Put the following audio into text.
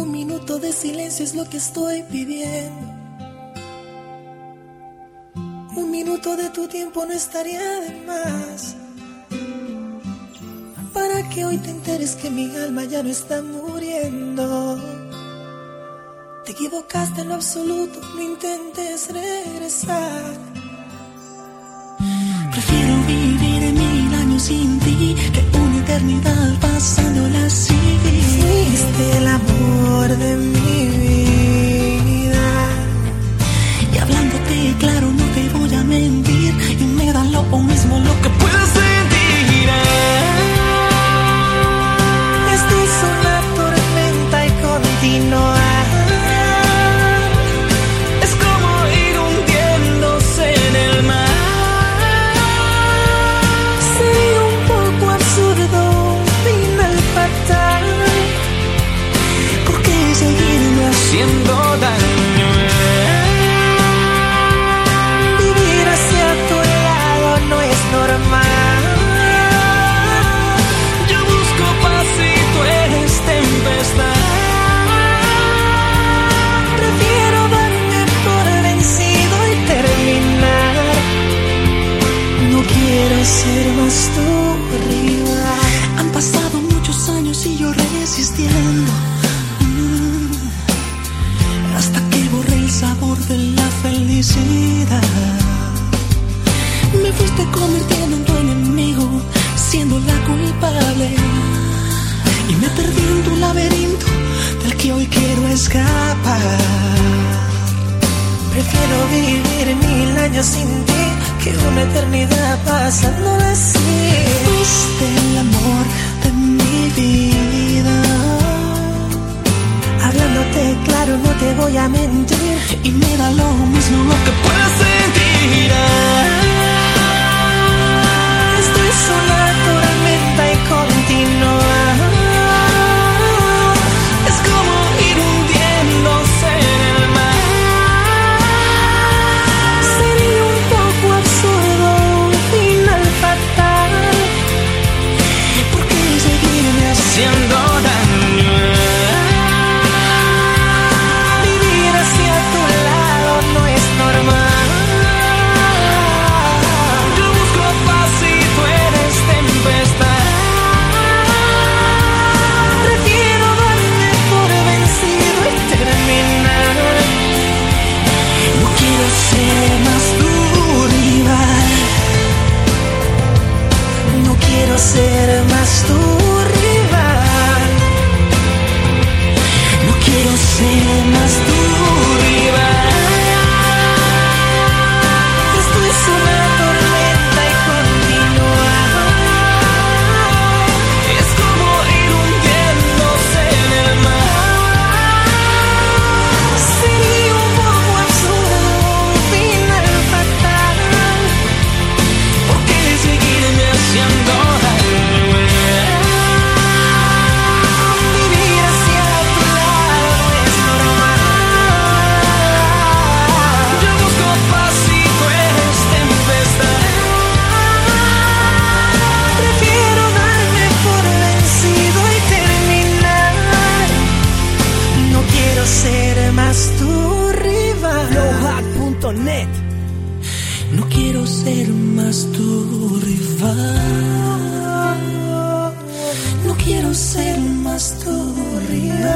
Un minuto de silencio es lo que estoy pidiendo. Un minuto de tu tiempo no estaría de más, para que hoy te enteres que mi alma ya no está muriendo. Te equivocaste en lo absoluto, no intentes regresar. Prefiero vivir 1000 años sin ti que una eternidad pasándola así. Fuiste el amor de mi vida, y hablándote claro no te voy a mentir, y me da lo mismo lo que puedes sentir. Esto es una tormenta y continua. Es como ir hundiéndose en el mar. Sería un poco absurdo, un final fatal. ¿Por qué seguirme haciendo daño? Vivir hacia tu lado no es normal. Yo busco paz y tú eres tempestad. Prefiero darme por vencido y terminar. No quiero ser más tu rival. Han pasado muchos años y yo resistiendo, hasta que borré el sabor de la felicidad. Me fuiste convirtiendo en tu enemigo, siendo la culpable, y me perdí en tu laberinto del que hoy quiero escapar. Prefiero vivir 1000 años sin ti que una eternidad pasándola así. Fuiste el amor de mi vida. Hablándote claro no te voy a mentir, Y me da lo mismo lo que puedes sentir. esto es una tormenta y continua. Es como ir hundiéndose en el mar. Sería un poco absurdo, un final fatal. ¿Por qué seguirme haciendo daño? Vivir hacia tu lado no es normal. Yo busco paz y tú eres tempestad. Prefiero darme por vencido y terminar. No quiero ser más tu rival. No quiero ser más tu rival. No quiero ser más tu rival. Esto es una tormenta y continua. Es como ir hundiéndose en el mar. Sería un poco absurdo, un final fatal. ¿Por qué seguirme haciendo daño? Vivir hacia tu lado no es normal. Yo busco paz y tú eres tempestad. Prefiero darme por vencido y terminar. No quiero ser más tu rival. Flowhack.net. No quiero ser más tu rival. No quiero ser más tu rival.